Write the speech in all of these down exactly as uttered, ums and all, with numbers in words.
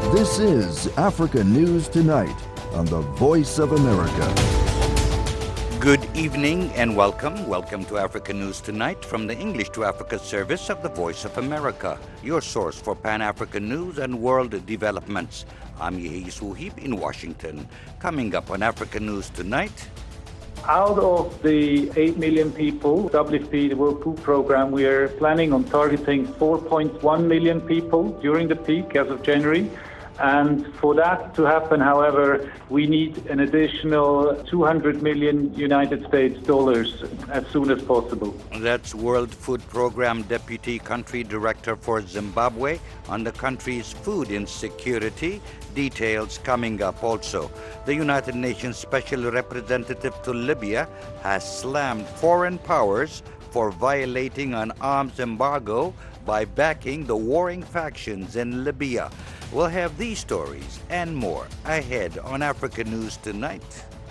This is Africa News Tonight on the Voice of America. Good evening and welcome. Welcome to Africa News Tonight from the English to Africa service of the Voice of America, your source for Pan-African news and world developments. I'm Yehis Wuhib in Washington. Coming up on Africa News Tonight. Out of the eight million people, W F P, the World Food Programme, we are planning on targeting four point one million people during the peak as of January. And for that to happen, however, we need an additional two hundred million United States dollars as soon as possible. That's World Food Programme Deputy Country Director for Zimbabwe on the country's food insecurity. Details coming up also. The United Nations Special Representative to Libya has slammed foreign powers for violating an arms embargo by backing the warring factions in Libya. We'll have these stories and more ahead on Africa News Tonight.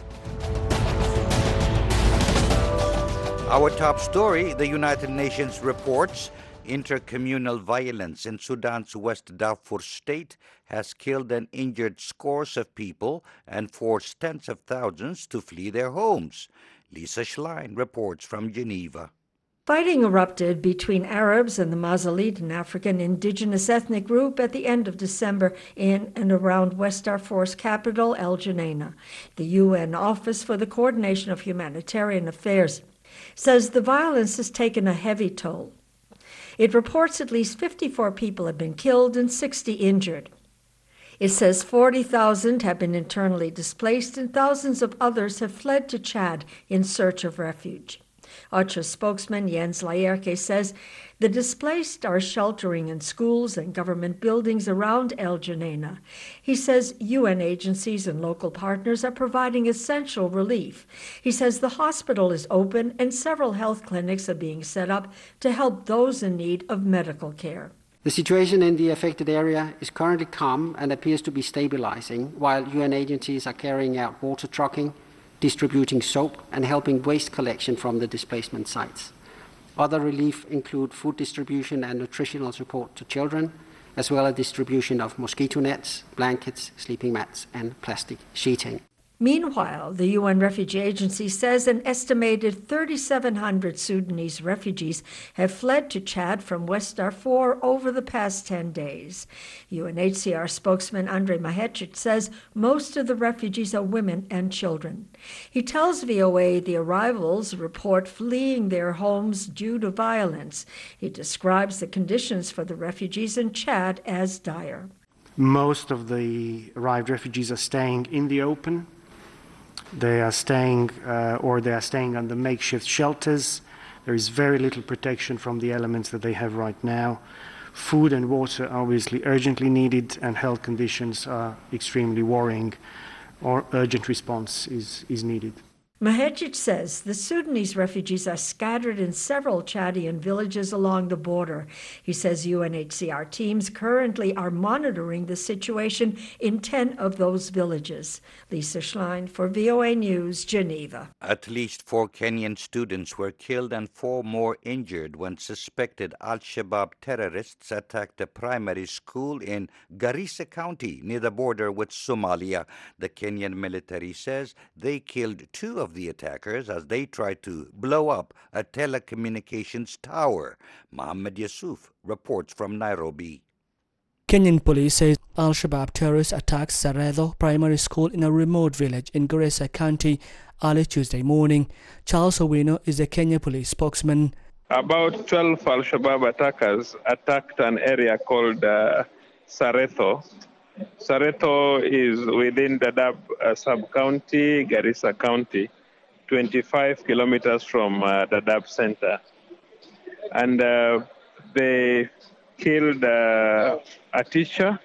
Our top story, the United Nations reports intercommunal violence in Sudan's West Darfur state has killed and injured scores of people and forced tens of thousands to flee their homes. Lisa Schlein reports from Geneva. Fighting erupted between Arabs and the Mazalit, an African indigenous ethnic group, at the end of December in and around West Darfur's capital, El Geneina. The U N Office for the Coordination of Humanitarian Affairs says the violence has taken a heavy toll. It reports at least fifty-four people have been killed and sixty injured. It says forty thousand have been internally displaced and thousands of others have fled to Chad in search of refuge. OCHA spokesman Jens Laerke says the displaced are sheltering in schools and government buildings around El Geneina. He says U N agencies and local partners are providing essential relief. He says the hospital is open and several health clinics are being set up to help those in need of medical care. The situation in the affected area is currently calm and appears to be stabilizing, while U N agencies are carrying out water trucking, distributing soap, and helping waste collection from the displacement sites. Other relief include food distribution and nutritional support to children, as well as distribution of mosquito nets, blankets, sleeping mats, and plastic sheeting. Meanwhile, the U N Refugee Agency says an estimated three thousand seven hundred Sudanese refugees have fled to Chad from West Darfur over the past ten days. U N H C R spokesman Andrei Mahecic says most of the refugees are women and children. He tells V O A the arrivals report fleeing their homes due to violence. He describes the conditions for the refugees in Chad as dire. Most of the arrived refugees are staying in the open. They are staying uh, or they are staying under makeshift shelters. There is very little protection from the elements that they have right now. Food and water are obviously urgently needed, and health conditions are extremely worrying, or urgent response is, is needed. Mahecic says the Sudanese refugees are scattered in several Chadian villages along the border. He says U N H C R teams currently are monitoring the situation in ten of those villages. Lisa Schlein for V O A News, Geneva. At least four Kenyan students were killed and four more injured when suspected Al-Shabaab terrorists attacked a primary school in Garissa County near the border with Somalia. The Kenyan military says they killed two of the attackers as they tried to blow up a telecommunications tower. Mohammed Yusuf reports from Nairobi. Kenyan police say Al-Shabaab terrorists attacked Saredo Primary School in a remote village in Garissa County early Tuesday morning. Charles Owino is the Kenya police spokesman. About twelve Al-Shabaab attackers attacked an area called uh, Sareto. Sareto is within Dadaab uh, sub-county, Garissa County, twenty-five kilometers from uh, Dadaab center. And uh, they killed uh, a teacher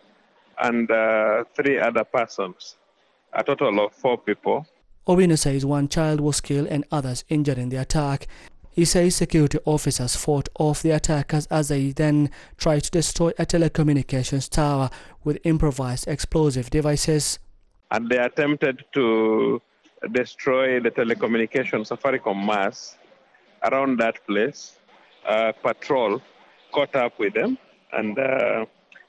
and uh, three other persons, a total of four people. Owino says one child was killed and others injured in the attack. He says security officers fought off the attackers as they then tried to destroy a telecommunications tower with improvised explosive devices. And they attempted to destroy the telecommunications Safaricom mast around that place. Uh, patrol caught up with them and uh, uh,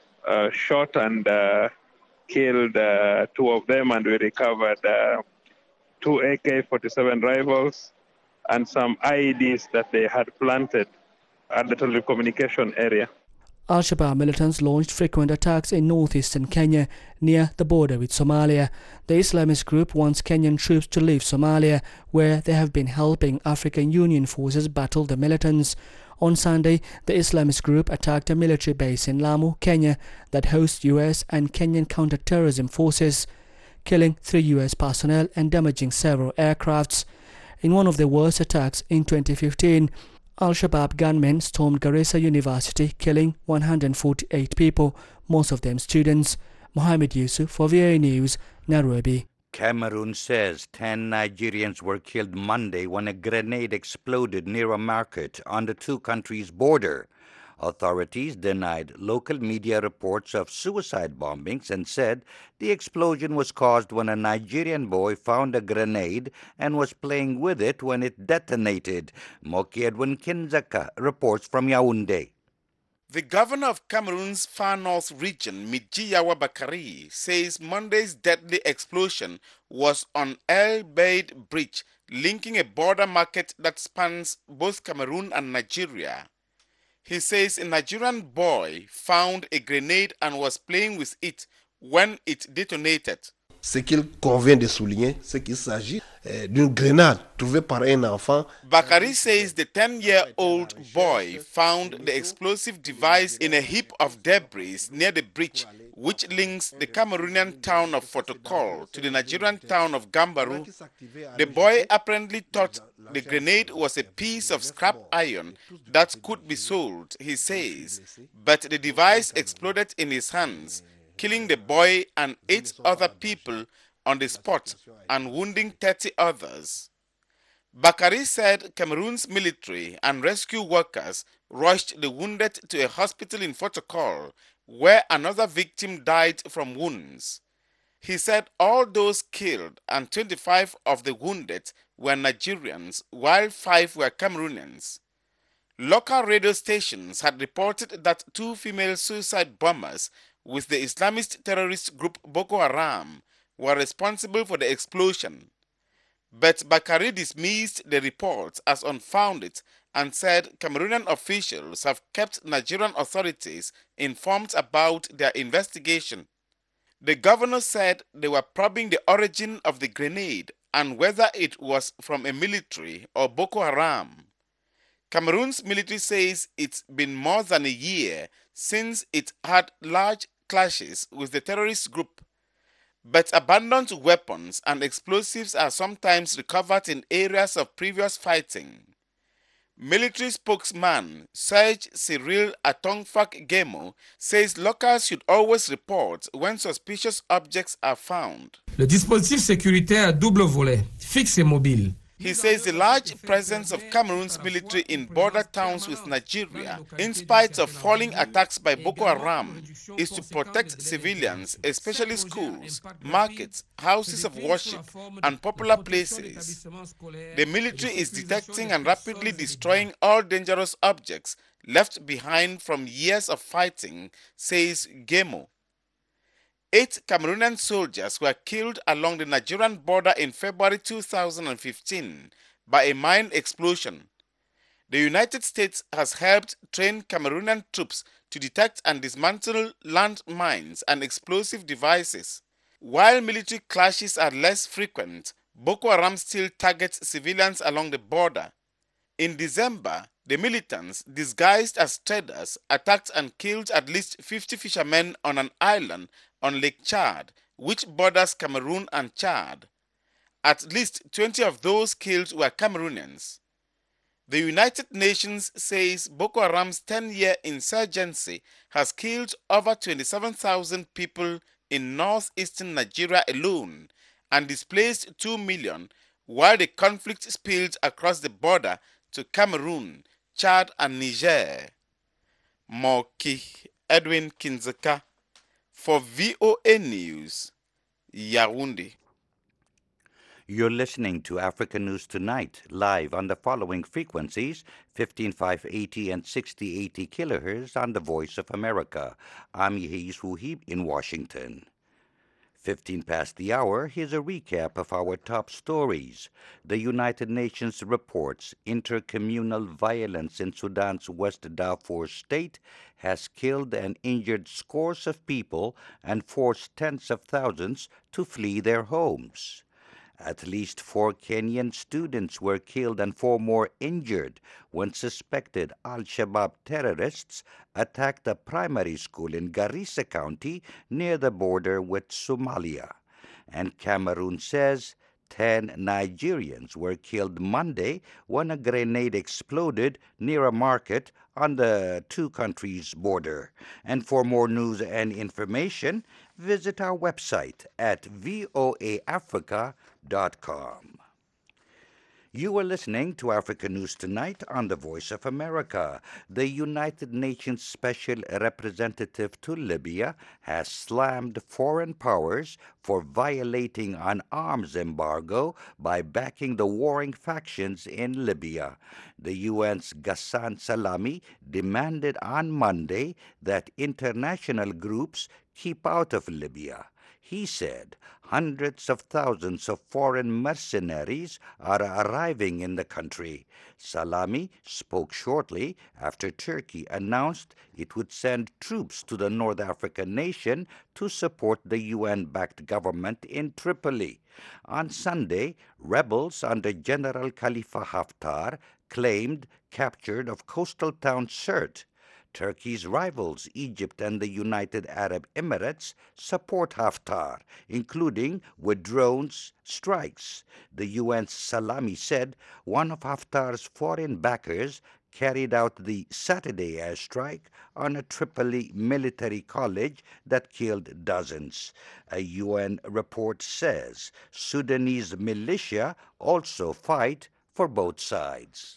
uh, shot and uh, killed uh, two of them, and we recovered uh, two A K forty-seven rifles and some I E Ds that they had planted at the telecommunication area. Al-Shabaab militants launched frequent attacks in northeastern Kenya near the border with Somalia. The Islamist group wants Kenyan troops to leave Somalia, where they have been helping African Union forces battle the militants. On Sunday, the Islamist group attacked a military base in Lamu, Kenya, that hosts U S and Kenyan counter-terrorism forces, killing three U S personnel and damaging several aircrafts. In one of the worst attacks in twenty fifteen, Al-Shabaab gunmen stormed Garissa University, killing one hundred forty-eight people, most of them students. Mohammed Yusuf for V O A News, Nairobi. Cameroon says ten Nigerians were killed Monday when a grenade exploded near a market on the two countries' border. Authorities denied local media reports of suicide bombings and said the explosion was caused when a Nigerian boy found a grenade and was playing with it when it detonated. Moki Edwin Kinzaka reports from Yaoundé. The governor of Cameroon's far north region, Midjiyawa Bakari, says Monday's deadly explosion was on El Beid Bridge, linking a border market that spans both Cameroon and Nigeria. He says a Nigerian boy found a grenade and was playing with it when it detonated. Ce qu'il convient de souligner, c'est qu'il s'agit d'une grenade trouvée par un enfant. Bakari says the ten-year-old boy found the explosive device in a heap of debris near the bridge, which links the Cameroonian town of Fotokol to the Nigerian town of Gambaru. The boy apparently thought the grenade was a piece of scrap iron that could be sold, he says, but the device exploded in his hands, killing the boy and eight other people on the spot and wounding thirty others. Bakari said Cameroon's military and rescue workers rushed the wounded to a hospital in Fotokol, where another victim died from wounds. He said all those killed and twenty-five of the wounded were Nigerians, while five were Cameroonians. Local radio stations had reported that two female suicide bombers with the Islamist terrorist group Boko Haram were responsible for the explosion. But Bakari dismissed the reports as unfounded and said Cameroonian officials have kept Nigerian authorities informed about their investigation. The governor said they were probing the origin of the grenade and whether it was from a military or Boko Haram. Cameroon's military says it's been more than a year since it had large clashes with the terrorist group. But abandoned weapons and explosives are sometimes recovered in areas of previous fighting. Military spokesman Serge Cyril Atongfak Gemo says locals should always report when suspicious objects are found. Le dispositif sécuritaire à double volet, fixe et mobile. He says the large presence of Cameroon's military in border towns with Nigeria, in spite of falling attacks by Boko Haram, is to protect civilians, especially schools, markets, houses of worship, and popular places. The military is detecting and rapidly destroying all dangerous objects left behind from years of fighting, says Gemo. Eight Cameroonian soldiers were killed along the Nigerian border in February two thousand fifteen by a mine explosion. The United States has helped train Cameroonian troops to detect and dismantle land mines and explosive devices. While military clashes are less frequent, Boko Haram still targets civilians along the border. In December, the militants, disguised as traders, attacked and killed at least fifty fishermen on an island on Lake Chad, which borders Cameroon and Chad. At least twenty of those killed were Cameroonians. The United Nations says Boko Haram's ten-year insurgency has killed over twenty-seven thousand people in northeastern Nigeria alone and displaced two million, while the conflict spilled across the border to Cameroon, Chad, and Niger. Moki Edwin Kinzaka for V O A News, Yaoundé. You're listening to Africa News Tonight, live on the following frequencies, fifteen five eighty and sixty eighty kilohertz on the Voice of America. I'm Yehis Wuhib in Washington. fifteen past the hour, here's a recap of our top stories. The United Nations reports intercommunal violence in Sudan's West Darfur state has killed and injured scores of people and forced tens of thousands to flee their homes. At least four Kenyan students were killed and four more injured when suspected Al-Shabaab terrorists attacked a primary school in Garissa County near the border with Somalia. And Cameroon says ten Nigerians were killed Monday when a grenade exploded near a market on the two countries' border. And for more news and information, visit our website at voa africa dot com. You are listening to Africa News Tonight on the Voice of America. The United Nations Special Representative to Libya has slammed foreign powers for violating an arms embargo by backing the warring factions in Libya. The U N's Ghassan Salami demanded on Monday that international groups keep out of Libya. He said hundreds of thousands of foreign mercenaries are arriving in the country. Salami spoke shortly after Turkey announced it would send troops to the North African nation to support the U N-backed government in Tripoli. On Sunday, rebels under General Khalifa Haftar claimed capture of coastal town Sirte. Turkey's rivals, Egypt and the United Arab Emirates, support Haftar, including with drones strikes. The U N's Salami said one of Haftar's foreign backers carried out the Saturday airstrike on a Tripoli military college that killed dozens. A U N report says Sudanese militia also fight for both sides.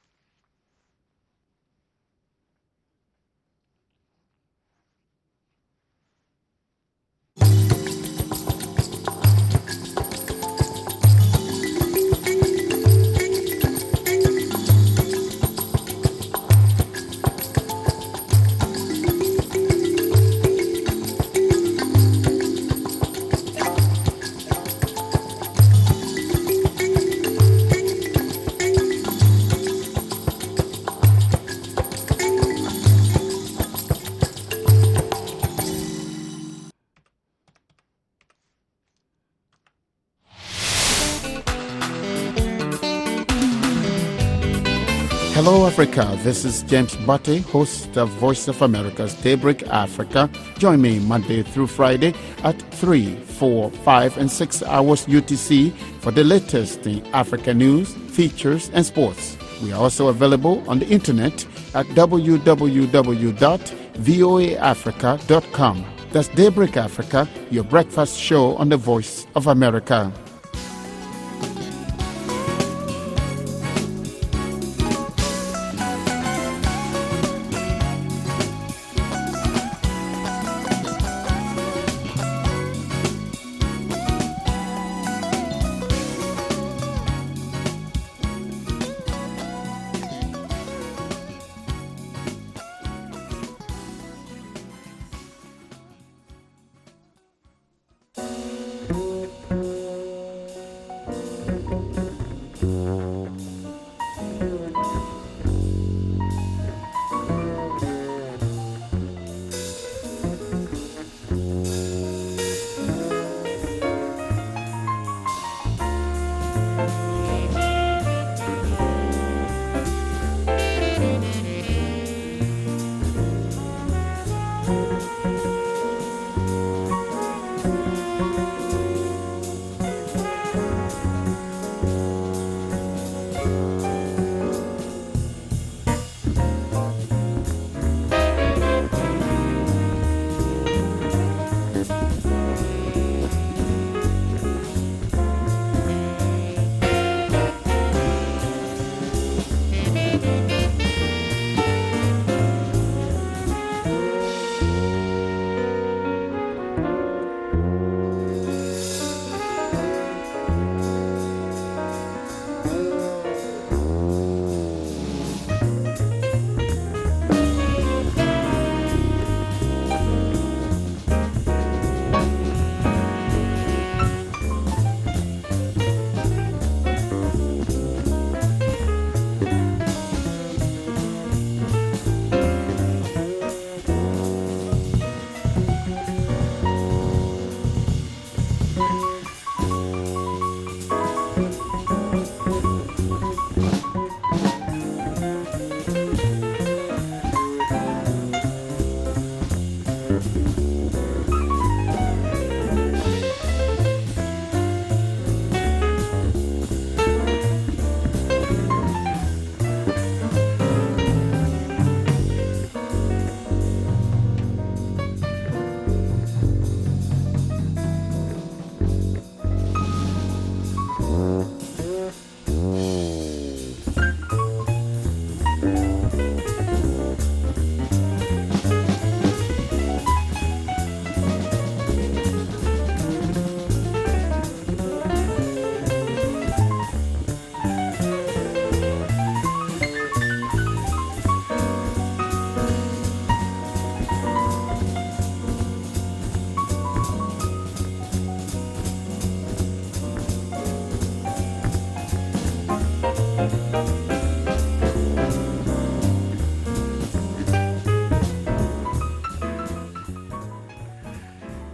Hello, Africa. This is James Butte, host of Voice of America's Daybreak Africa. Join me Monday through Friday at three, four, five, and six hours U T C for the latest in Africa news, features, and sports. We are also available on the internet at w w w dot voa africa dot com. That's Daybreak Africa, your breakfast show on the Voice of America.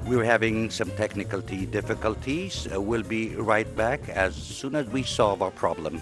We're having some technical difficulties. Uh, we'll be right back as soon as we solve our problem.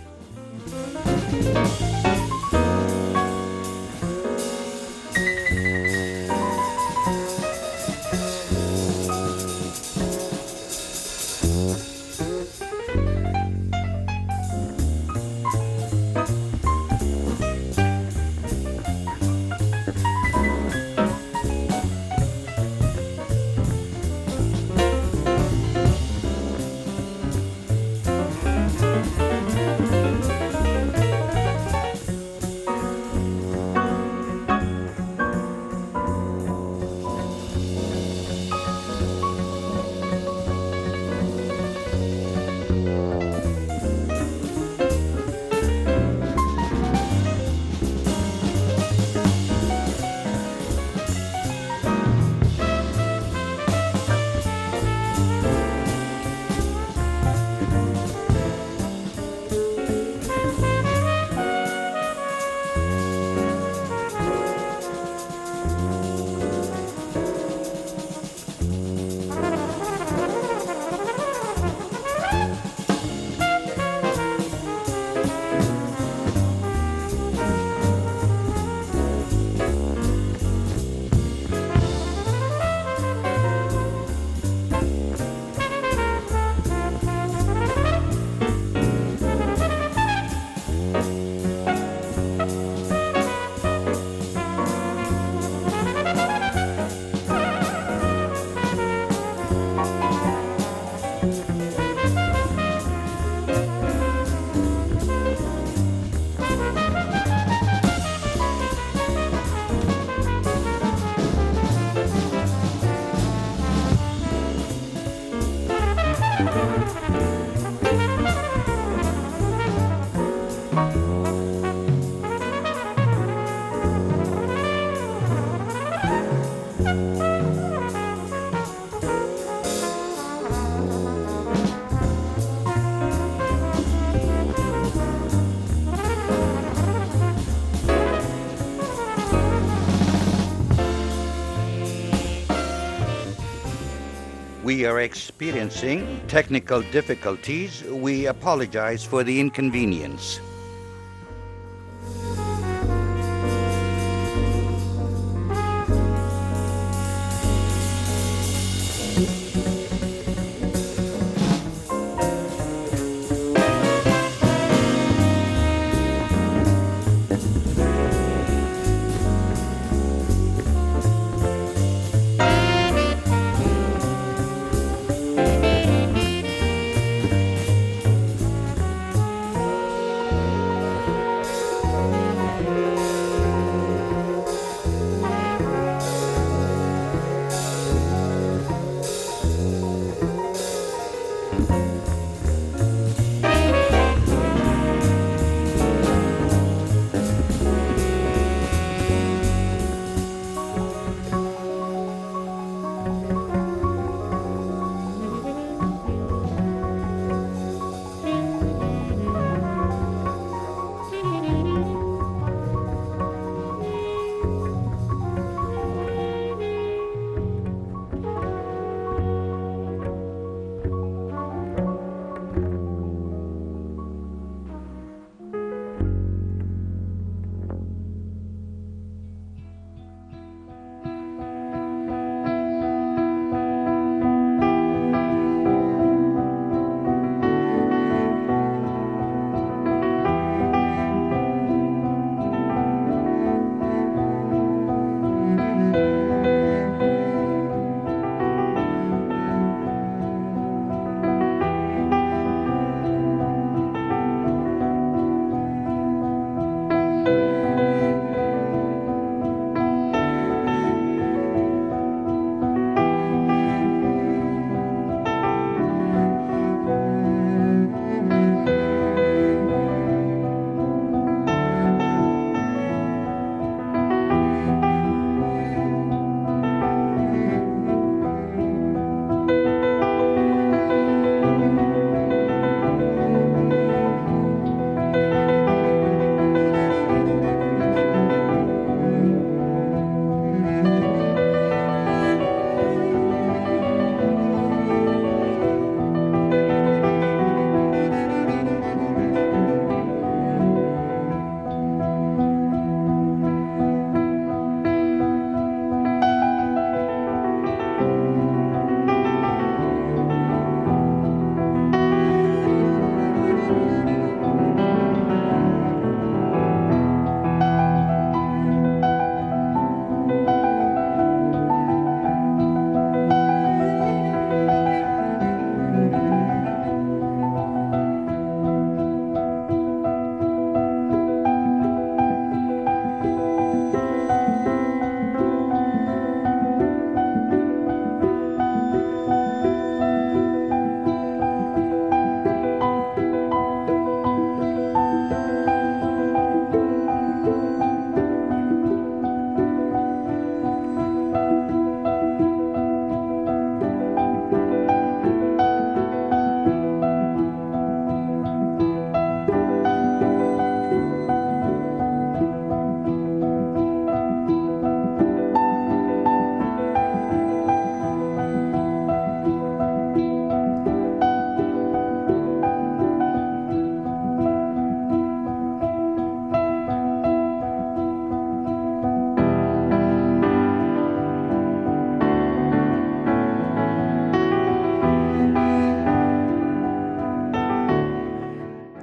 We are experiencing technical difficulties. We apologize for the inconvenience.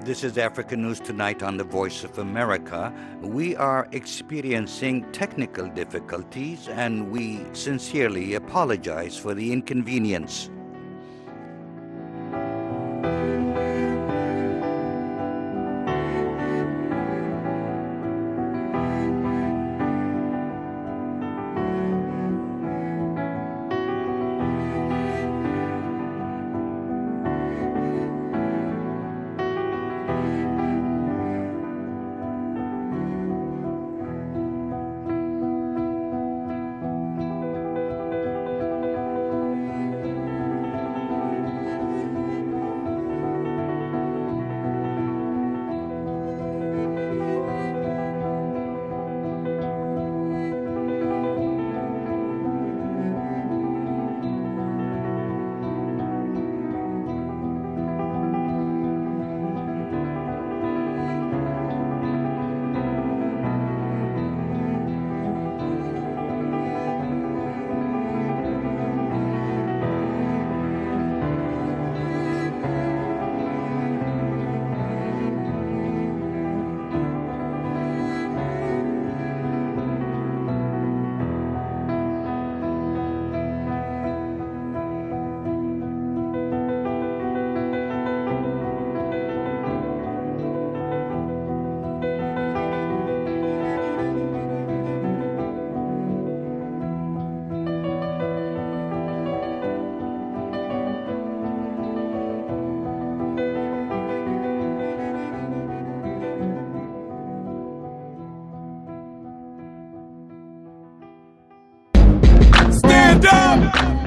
This is Africa News Tonight on the Voice of America. We are experiencing technical difficulties and we sincerely apologize for the inconvenience.